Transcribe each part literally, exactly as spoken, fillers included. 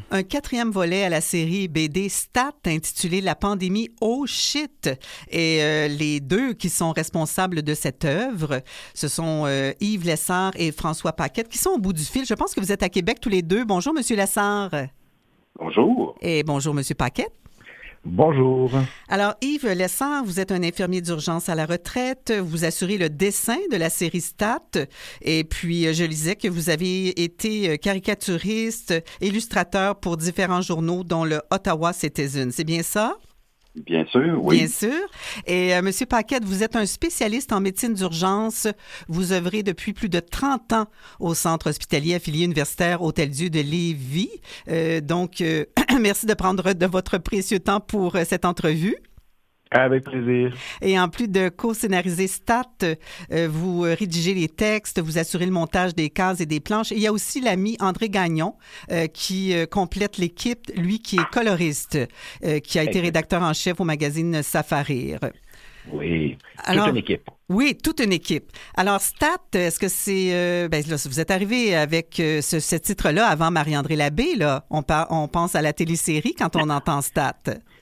un quatrième volet à la série B D Stat intitulé La pandémie Oh shit. Et euh, les deux qui sont responsables de cette œuvre, ce sont euh, Yves Lessard et François Paquette qui sont au bout du fil. Je pense que vous êtes à Québec tous les deux. Bonjour, Monsieur Lessard. Bonjour. Et bonjour, Monsieur Paquette. Bonjour. Alors, Yves Lessard, vous êtes un infirmier d'urgence à la retraite. Vous assurez le dessin de la série Stat. Et puis, je lisais que vous avez été caricaturiste, illustrateur pour différents journaux, dont le Ottawa Citizen. C'est bien ça? Bien sûr, oui. Bien sûr. Et euh, Monsieur Paquette, vous êtes un spécialiste en médecine d'urgence. Vous œuvrez depuis plus de trente ans au Centre hospitalier affilié universitaire Hôtel-Dieu de Lévis. Euh, donc, euh, merci de prendre de votre précieux temps pour euh, cette entrevue. Avec plaisir. Et en plus de co-scénariser Stat, euh, vous rédigez les textes, vous assurez le montage des cases et des planches. Et il y a aussi l'ami André Gagnon euh, qui euh, complète l'équipe, lui qui est coloriste, euh, qui a été rédacteur en chef au magazine Safarir. Oui, Alors, toute une équipe. Oui, toute une équipe. Alors, Stat, est-ce que c'est... Euh, ben, là, vous êtes arrivé avec euh, ce, ce titre-là avant Marie-André Labbé, là. On, par, on pense à la télésérie quand on entend Stat.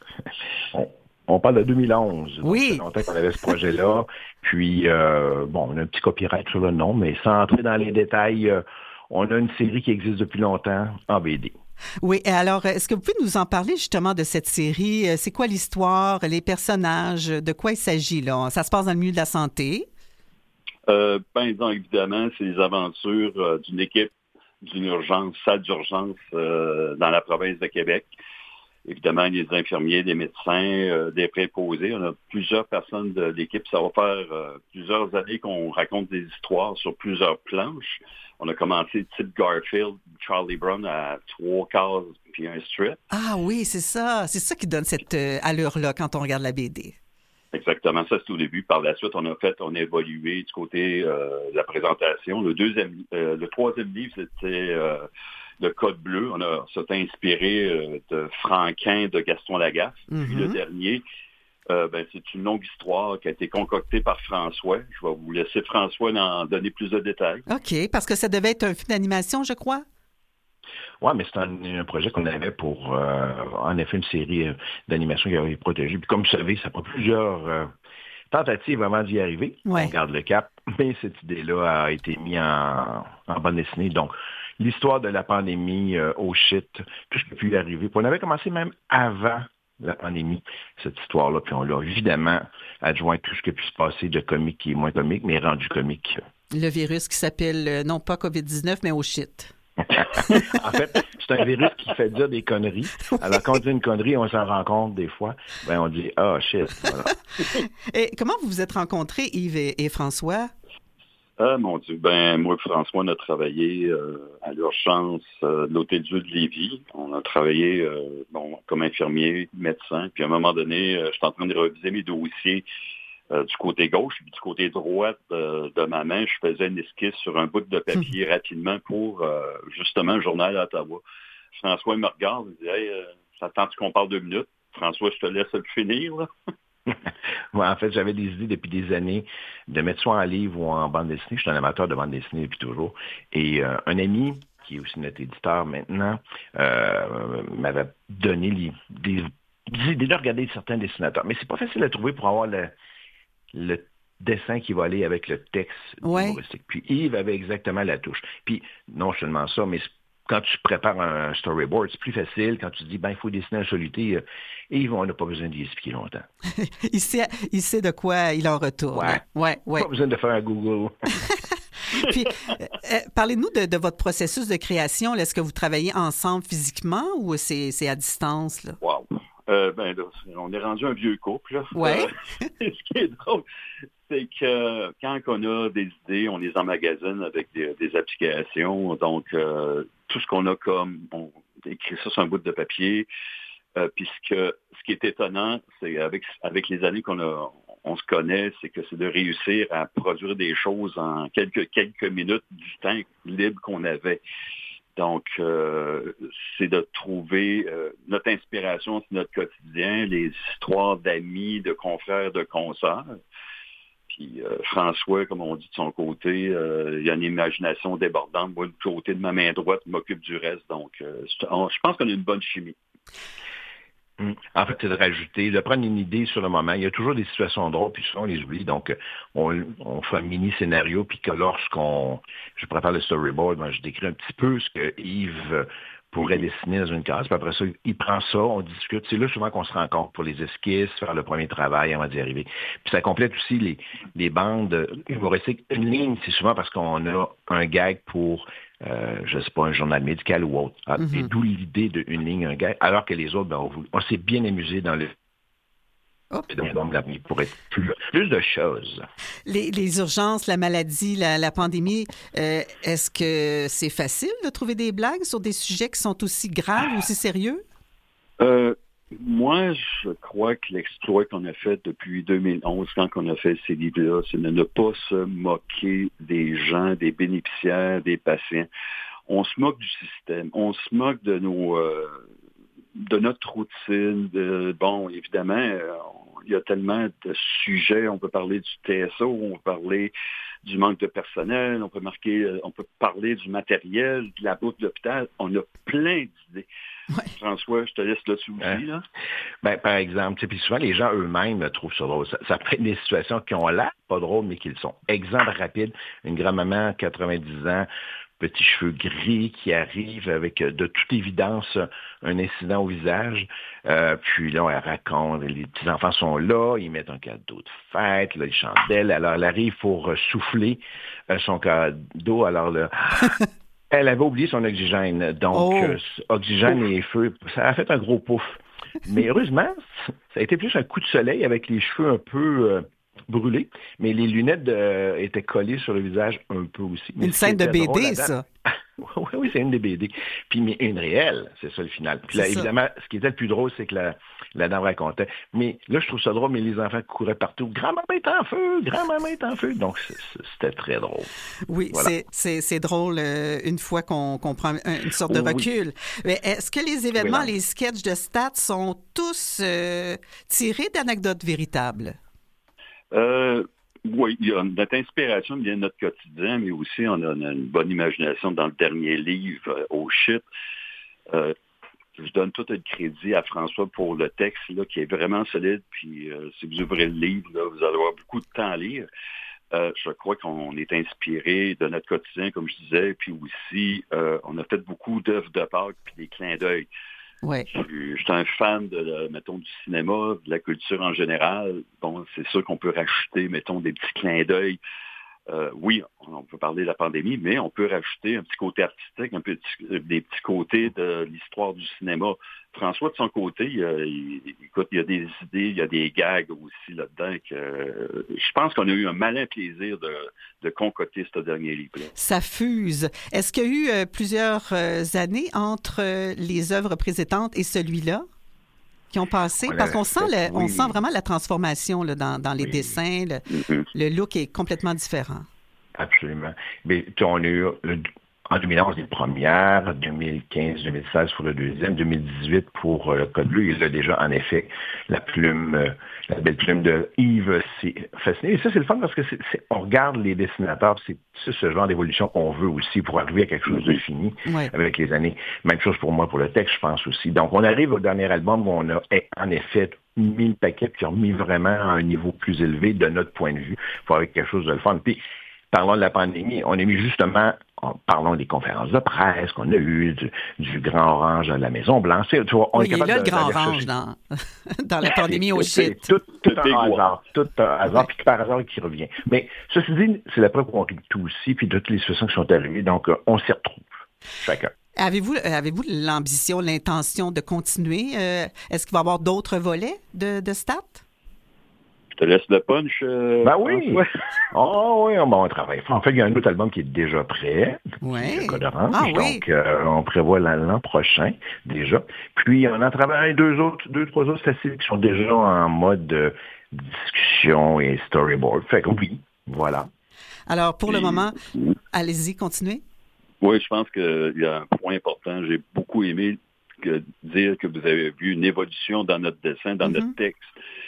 On parle de deux mille onze. Oui. Donc, ça fait longtemps qu'on avait ce projet-là. Puis, euh, bon, on a un petit copyright sur le nom, mais sans entrer dans les détails, euh, on a une série qui existe depuis longtemps en B D. Oui, et alors, est-ce que vous pouvez nous en parler justement de cette série? C'est quoi l'histoire, les personnages, de quoi il s'agit, là? Ça se passe dans le milieu de la santé? Euh, ben, donc, évidemment, c'est les aventures euh, d'une équipe d'une urgence, salle d'urgence euh, dans la province de Québec. Évidemment, des infirmiers, des médecins, euh, des préposés. On a plusieurs personnes de l'équipe. Ça va faire euh, plusieurs années qu'on raconte des histoires sur plusieurs planches. On a commencé type Garfield, Charlie Brown à trois cases puis un strip. Ah oui, c'est ça. C'est ça qui donne cette euh, allure-là quand on regarde la B D. Exactement, ça c'est au début. Par la suite, on a fait, on a évolué du côté euh, de la présentation. Le deuxième, euh, le troisième livre, c'était euh, le Code bleu. On a s'est inspiré euh, de Franquin, de Gaston Lagaffe. Mm-hmm. Puis le dernier, euh, ben, c'est une longue histoire qui a été concoctée par François. Je vais vous laisser François en donner plus de détails. OK, parce que ça devait être un film d'animation, je crois. Oui, mais c'est un, un projet qu'on avait pour, euh, en effet, une série d'animation qui avait été protégée. Puis comme vous savez, ça prend plusieurs euh, tentatives avant d'y arriver. Ouais. On garde le cap, mais cette idée-là a été mise en, en bande dessinée. Donc, l'histoire de la pandémie, euh, oh shit, tout ce qui a pu y arriver. Puis on avait commencé même avant la pandémie, cette histoire-là. Puis on l'a évidemment adjoint tout ce qui a pu se passer de comique qui est moins comique, mais rendu comique. Le virus qui s'appelle, euh, non pas covid dix-neuf, mais oh shit. En fait, c'est un virus qui fait dire des conneries. Oui. Alors, quand on dit une connerie, on s'en rend compte des fois. Ben, on dit « Ah, oh, shit! » Voilà. Et comment vous vous êtes rencontrés, Yves et, et François? Ah, mon Dieu. Ben, moi et François, on a travaillé euh, à l'urgence euh, de l'Hôtel-Dieu de Lévis. On a travaillé euh, bon, comme infirmier, médecin. Puis, à un moment donné, euh, j'étais en train de réviser mes dossiers Euh, du côté gauche, puis du côté droit de, de ma main, je faisais une esquisse sur un bout de papier mmh. rapidement pour, euh, justement, le journal d'Ottawa. François il me regarde, il dit « Hey, euh, j'attends qu'on parle deux minutes. François, je te laisse le finir, là. » Ouais, en fait, j'avais des idées depuis des années de mettre soit en livre ou en bande dessinée. Je suis un amateur de bande dessinée depuis toujours. Et euh, un ami, qui est aussi notre éditeur maintenant, euh, m'avait donné les, des, des idées de regarder certains dessinateurs. Mais c'est pas facile à trouver pour avoir le le dessin qui va aller avec le texte ouais. humoristique. Puis Yves avait exactement la touche. Puis non seulement ça, mais quand tu prépares un storyboard, c'est plus facile. Quand tu dis, ben il faut dessiner un soluté, euh, Yves, on n'a pas besoin d'y expliquer longtemps. il, sait, il sait de quoi il en retourne. Ouais. Ouais, ouais. Pas besoin de faire un Google. Puis, euh, parlez-nous de, de votre processus de création. Là, est-ce que vous travaillez ensemble physiquement ou c'est, c'est à distance? Là? Wow. Euh, ben là, on est rendu un vieux couple. Là. Ouais. Euh, ce qui est drôle, c'est que quand on a des idées, on les emmagasine avec des, des applications. Donc, euh, tout ce qu'on a comme, on écrit ça sur un bout de papier. Euh, puis ce, que, ce qui est étonnant, c'est avec avec les années qu'on a, on se connaît, c'est que c'est de réussir à produire des choses en quelques quelques minutes du temps libre qu'on avait. Donc, euh, c'est de trouver euh, notre inspiration, c'est notre quotidien, les histoires d'amis, de confrères, de consoeurs. Puis euh, François, comme on dit de son côté, euh, il a une imagination débordante. Moi, du côté de ma main droite, je m'occupe du reste. Donc, euh, on, je pense qu'on a une bonne chimie. Hum. En fait, c'est de rajouter, de prendre une idée sur le moment. Il y a toujours des situations drôles, puis souvent on les oublie. Donc, on, on fait un mini-scénario, puis que lorsqu'on je prépare le storyboard, moi, je décris un petit peu ce que Yves pourrait dessiner dans une case. Puis après ça, il prend ça, on discute. C'est là souvent qu'on se rencontre pour les esquisses, faire le premier travail avant d'y arriver. Puis ça complète aussi les, les bandes humoristiques. Une ligne, c'est souvent parce qu'on a un gag pour, euh, je sais pas, un journal médical ou autre. Ah, mm-hmm. Et d'où l'idée d'une ligne, un gag, alors que les autres, ben, on, on s'est bien amusé dans le Oh. Donc, l'avenir pourrait être plus, plus de choses. Les, les urgences, la maladie, la, la pandémie, euh, est-ce que c'est facile de trouver des blagues sur des sujets qui sont aussi graves, aussi sérieux? Euh, moi, je crois que l'exploit qu'on a fait depuis deux mille onze, quand on a fait ces livres-là, c'est de ne pas se moquer des gens, des bénéficiaires, des patients. On se moque du système. On se moque de nos... Euh, de notre routine. De, bon, évidemment, euh, il y a tellement de sujets. On peut parler du T S O, on peut parler du manque de personnel, on peut marquer, on peut parler du matériel, de la bouffe de l'hôpital. On a plein d'idées. Ouais. François, je te laisse là-dessus aussi. Hein? Là. Ben, par exemple, puis souvent, les gens eux-mêmes trouvent ça drôle. Ça, ça peut être des situations qui ont l'air pas drôles, mais qui le sont. Exemple rapide, une grand-maman, quatre-vingt-dix ans, petits cheveux gris qui arrive avec, de toute évidence, un incident au visage. Euh, puis là, elle raconte, les petits-enfants sont là, ils mettent un cadeau de fête, là, les chandelles. Alors, elle arrive pour souffler euh, son cadeau. Alors, là, elle avait oublié son oxygène. Donc, oh. euh, oxygène et feu, ça a fait un gros pouf. Mais heureusement, ça a été plus un coup de soleil avec les cheveux un peu... Euh, brûlé, mais les lunettes de, étaient collées sur le visage un peu aussi. Mais une scène de B D, ça. oui, oui, c'est une des B D. Puis mais une réelle, c'est ça le final. Puis là, c'est évidemment, ça. Ce qui était le plus drôle, c'est que la, la dame racontait. Mais là, je trouve ça drôle, mais les enfants couraient partout. Grand-maman est en feu, grand-maman est en feu. Donc, c'était très drôle. Oui, voilà. c'est, c'est, c'est drôle euh, une fois qu'on, qu'on prend une sorte de oui. recul. Mais est-ce que les événements, oui, les sketchs de Stats sont tous euh, tirés d'anecdotes véritables? Euh, oui, il y a notre inspiration vient de notre quotidien, mais aussi on a une bonne imagination dans le dernier livre, euh, au shit. Euh, je donne tout le crédit à François pour le texte là, qui est vraiment solide. Puis euh, si vous ouvrez le livre, là, vous allez avoir beaucoup de temps à lire. Euh, je crois qu'on est inspiré de notre quotidien, comme je disais, puis aussi euh, on a fait beaucoup d'œuvres de Pâques puis des clins d'œil. Ouais. Je, je suis un fan de, mettons, du cinéma, de la culture en général. Bon, c'est sûr qu'on peut rajouter, mettons, des petits clins d'œil. Euh, oui, on peut parler de la pandémie, mais on peut rajouter un petit côté artistique, un petit, des petits côtés de l'histoire du cinéma. François, de son côté, il, il, écoute, il y a des idées, il y a des gags aussi là-dedans. Que, euh, je pense qu'on a eu un malin plaisir de, de concocter ce dernier livre-là. Ça fuse. Est-ce qu'il y a eu euh, plusieurs euh, années entre euh, les œuvres précédentes et celui-là qui ont passé? Parce qu'on sent, le, oui. on sent vraiment la transformation là, dans, dans les oui. dessins. Le, mm-hmm. le look est complètement différent. Absolument. Mais on a eu... Le... En deux mille onze, les premières, deux mille quinze, deux mille seize pour le deuxième, deux mille dix-huit pour euh, le Code bleu. Il a déjà, en effet, la plume, euh, la belle plume de Yves c'est fasciné. Et ça, c'est le fun parce que c'est, c'est, on regarde les dessinateurs, c'est, c'est ce genre d'évolution qu'on veut aussi pour arriver à quelque chose de fini ouais. avec les années. Même chose pour moi, pour le texte, je pense aussi. Donc, on arrive au dernier album où on a, en effet, mis le paquet qui ont mis vraiment à un niveau plus élevé de notre point de vue pour avoir quelque chose de le fun. Puis, parlons de la pandémie, on a mis justement, parlons des conférences de presse qu'on a eues, du, du Grand Orange de la Maison-Blanche. Tu vois, on oui, est il est là, le Grand Orange, dans, dans la pandémie au shit. Tout, tout un hasard, tout un hasard, puis par hasard qui revient. Mais ceci dit, c'est la preuve qu'on rit tout aussi, puis de toutes les situations qui sont arrivées, donc on s'y retrouve, chacun. Avez-vous, avez-vous l'ambition, l'intention de continuer? Euh, est-ce qu'il va y avoir d'autres volets de, de Stats? Je te laisse le punch. Euh, ben oui. Oh oui, bon, on travaille. En fait, il y a un autre album qui est déjà prêt. Oui. Le Code orange. Ah, donc, oui. euh, on prévoit l'an prochain, déjà. Puis, on en travaille deux autres, deux, trois autres faciles qui sont déjà en mode de discussion et storyboard. Fait que oui, voilà. Alors, pour et, le moment, allez-y, continuez. Oui, je pense qu'il y a un point important. J'ai beaucoup aimé que, dire que vous avez vu une évolution dans notre dessin, dans mm-hmm. notre texte.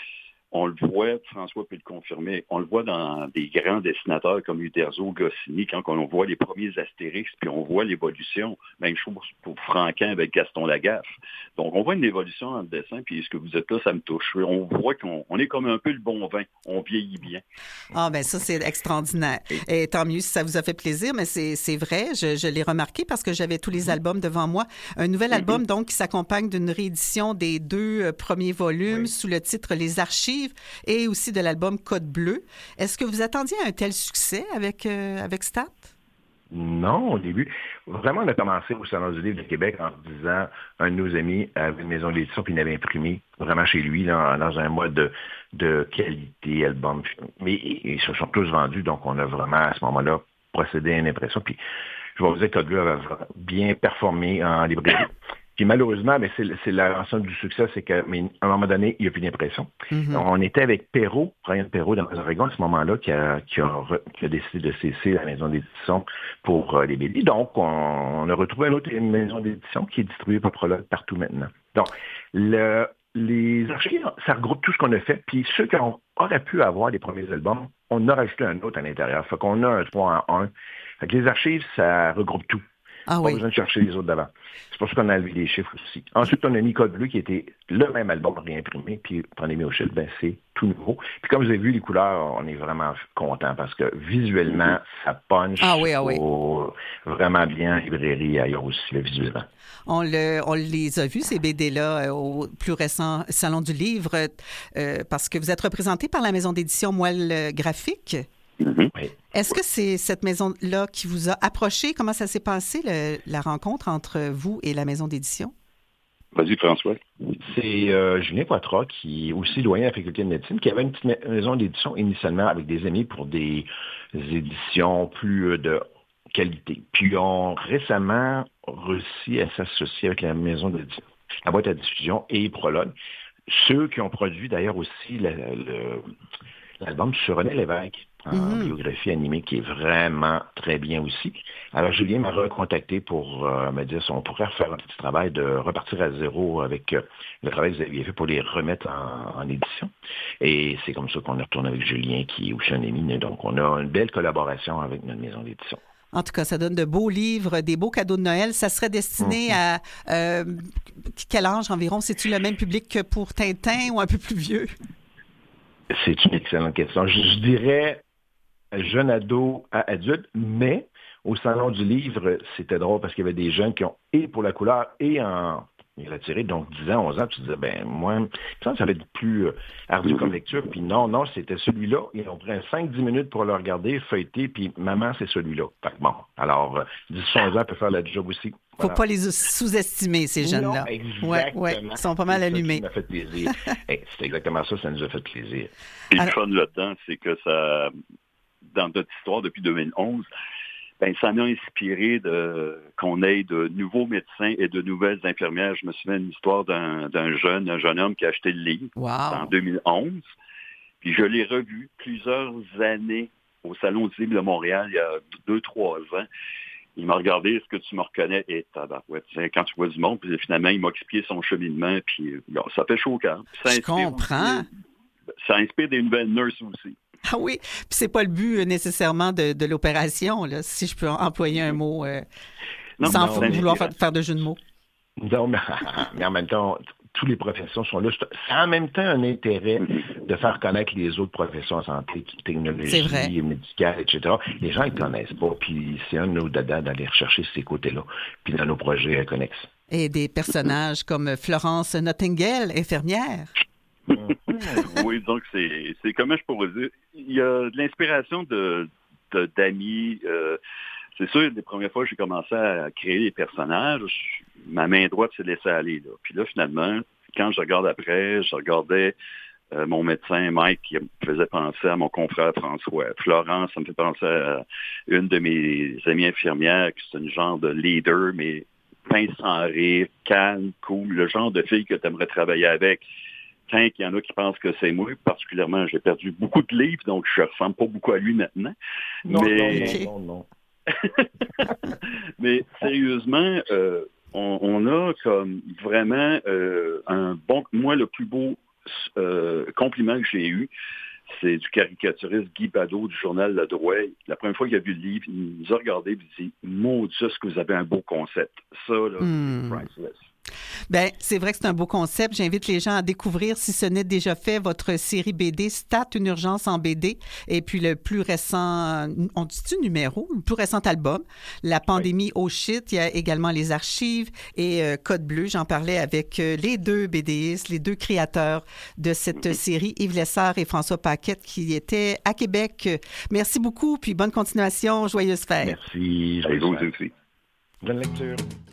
On le voit, François peut le confirmer, on le voit dans des grands dessinateurs comme Uderzo, Goscinny, quand on voit les premiers Astérix, puis on voit l'évolution. Même chose pour Franquin avec Gaston Lagaffe. Donc, on voit une évolution dans le dessin, puis ce que vous dites là, ça me touche. On voit qu'on on est comme un peu le bon vin. On vieillit bien. Ah, bien, ça, c'est extraordinaire. Et tant mieux si ça vous a fait plaisir, mais c'est, c'est vrai, je, je l'ai remarqué parce que j'avais tous les albums devant moi. Un nouvel album, mm-hmm. donc, qui s'accompagne d'une réédition des deux euh, premiers volumes oui. sous le titre Les Archives et aussi de l'album Code Bleu. Est-ce que vous attendiez un tel succès avec, euh, avec Stat? Non, au début. Vraiment, on a commencé au Salon du Livre de Québec en se disant, un de nos amis avait une maison d'édition puis il avait imprimé vraiment chez lui là, dans un mode de, de qualité album. Mais ils se sont tous vendus, donc on a vraiment à ce moment-là procédé à une impression. Puis je vais vous dire que Code Bleu avait bien performé en librairie. Puis malheureusement, mais c'est, c'est la rançon du succès, c'est qu'à un moment donné, il n'y a plus d'impression. Mm-hmm. On était avec Perrault, Brian Perrault dans les Oregon, à ce moment-là, qui a, qui, a, qui a décidé de cesser la maison d'édition pour euh, les B D. Donc, on, on a retrouvé une autre maison d'édition qui est distribuée par Prologue partout maintenant. Donc, le, les archives, ça regroupe tout ce qu'on a fait. Puis ceux qui ont, auraient pu avoir les premiers albums, on a rajouté un autre à l'intérieur. Fait qu'on a un trois en un. Fait que les archives, ça regroupe tout. Ah, pas oui. besoin de chercher les autres d'avant. C'est pour ça qu'on a enlevé les chiffres aussi. Ensuite, on a mis Code Bleu qui était le même album réimprimé, puis on est mis au chiffre, ben c'est tout nouveau. Puis comme vous avez vu, les couleurs, on est vraiment contents parce que visuellement, ça punch ah, oui, ah, oui. Au, vraiment bien en librairie ailleurs aussi, le visuellement. On, le, on les a vus, ces B D-là, au plus récent Salon du Livre, euh, parce que vous êtes représenté par la maison d'édition Moelle Graphique. Mm-hmm. Oui. Est-ce que c'est cette maison-là qui vous a approché? Comment ça s'est passé, le, la rencontre entre vous et la maison d'édition? Vas-y, François. C'est euh, Julien Poitras, qui est aussi doyen à la faculté de médecine, qui avait une petite maison d'édition initialement avec des amis pour des éditions plus de qualité. Puis ils ont récemment réussi à s'associer avec la maison d'édition, la boîte à diffusion et Prologue. Ceux qui ont produit d'ailleurs aussi le, le, l'album sur René Lévesque, en mm-hmm. biographie animée, qui est vraiment très bien aussi. Alors, Julien m'a recontacté pour euh, me dire si on pourrait faire un petit travail de repartir à zéro avec euh, le travail que vous aviez fait pour les remettre en, en édition. Et c'est comme ça qu'on est retourné avec Julien, qui est aussi un ami. Donc, on a une belle collaboration avec notre maison d'édition. En tout cas, ça donne de beaux livres, des beaux cadeaux de Noël. Ça serait destiné mm-hmm. à euh, quel âge environ? C'est-tu le même public que pour Tintin ou un peu plus vieux? C'est une excellente question. Je, je dirais jeune ado à adulte, mais au Salon du Livre, c'était drôle parce qu'il y avait des jeunes qui ont et pour la couleur et en retiré, donc dix ans, onze ans, tu disais, ben moi, ça, ça va être plus euh, ardu comme lecture, puis non, non, c'était celui-là. Ils ont pris cinq dix minutes pour le regarder, feuilleter, puis maman, c'est celui-là. Fait que bon, alors, dix onze ans peut faire la job aussi. Faut voilà. Pas les sous-estimer, ces jeunes-là. Non, exactement. Ouais, ouais. Ils sont pas mal allumés. Ça m'a fait plaisir. Hey, c'est exactement ça, ça nous a fait plaisir. Et le fun là-dedans, c'est que ça, dans notre histoire depuis deux mille onze, ben, ça m'a inspiré de, qu'on ait de nouveaux médecins et de nouvelles infirmières. Je me souviens d'une histoire d'un, d'un jeune, un jeune homme qui a acheté le livre wow. en deux mille onze. Puis je l'ai revu plusieurs années au Salon du Livre de Montréal, il y a deux, trois ans. Il m'a regardé, est-ce que tu me reconnais? Et tabarouette, quand tu vois du monde, puis finalement, il m'a expliqué son cheminement, puis bon, ça fait chaud au cœur. Ça Je comprends. Aussi, ça inspire des nouvelles nurses aussi. Ah oui, puis c'est pas le but nécessairement de, de l'opération, là, si je peux employer un mot euh, non, sans non, vouloir faire, faire de jeu de mots. Non, mais, mais en même temps, toutes les professions sont là. C'est en même temps un intérêt de faire connaître les autres professions en santé, technologie, médicale, et cetera. Les gens ne connaissent pas, puis c'est un de nos dadas d'aller rechercher ces côtés-là, puis dans nos projets connexes. Et des personnages comme Florence Nottingale, infirmière. Oui, donc c'est, c'est comment je pourrais dire, il y a de l'inspiration de, de d'amis. Euh, c'est sûr, les premières fois que j'ai commencé à créer des personnages, ma main droite s'est laissée aller. Là. Puis là, finalement, quand je regarde après, je regardais euh, mon médecin Mike qui me faisait penser à mon confrère François. Florence, ça me fait penser à une de mes amies infirmières qui c'est une genre de leader, mais pince sans rire, calme, cool, le genre de fille que tu aimerais travailler avec. Quand il y en a qui pensent que c'est moi, particulièrement, j'ai perdu beaucoup de livres, donc je ne ressemble pas beaucoup à lui maintenant. Non, mais... non, non, non, non. Mais sérieusement, euh, on, on a comme vraiment euh, un bon... Moi, le plus beau euh, compliment que j'ai eu, c'est du caricaturiste Guy Badeau du journal Le Drouet. La première fois qu'il a vu le livre, il nous a regardé et il dit « Mon Dieu, est-ce que vous avez un beau concept. » Ça, là, mm. c'est priceless. Bien, c'est vrai que c'est un beau concept. J'invite les gens à découvrir, si ce n'est déjà fait, votre série B D Stat, une urgence en B D. Et puis le plus récent, on dit-tu numéro? Le plus récent album, La pandémie oui. au shit. Il y a également les archives et euh, Code bleu. J'en parlais avec euh, les deux BDistes, les deux créateurs de cette mm-hmm. série, Yves Lessard et François Paquette, qui étaient à Québec. Merci beaucoup, puis bonne continuation. Joyeuses fêtes. Merci. Joyeuses fêtes. Bonne lecture.